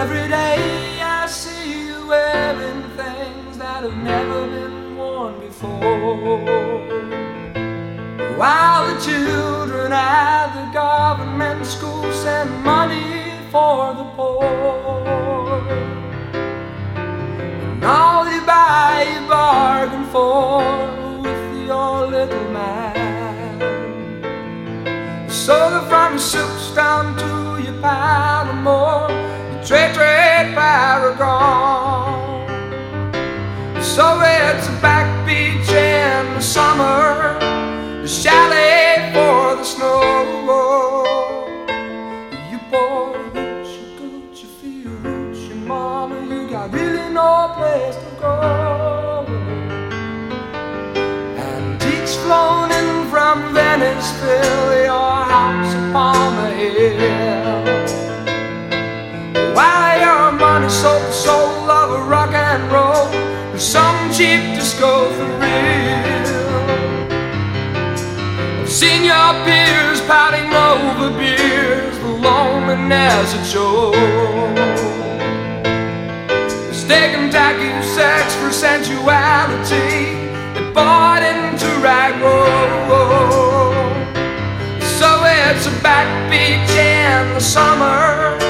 every day I see you wearing things that have never been worn before, while the children at the government school send money for the poor. And all you buy you bargain for with your little man. So from your silks down to your Panama, your trade paragon. So it's a back beach in the summer, a chalet for the snow. You poor hoochie coochie feel hoochie mama, you got really no place to go. Antiques flown in from Venice fill your house upon the hill, while your money sold the soul of a rock and roll, some cheap disco for real. I've seen your peers pouting over beers, the loneliness it shows. Mistaken tacky sex for sensuality, they bought into rag roll. So it's a back beach in the summer,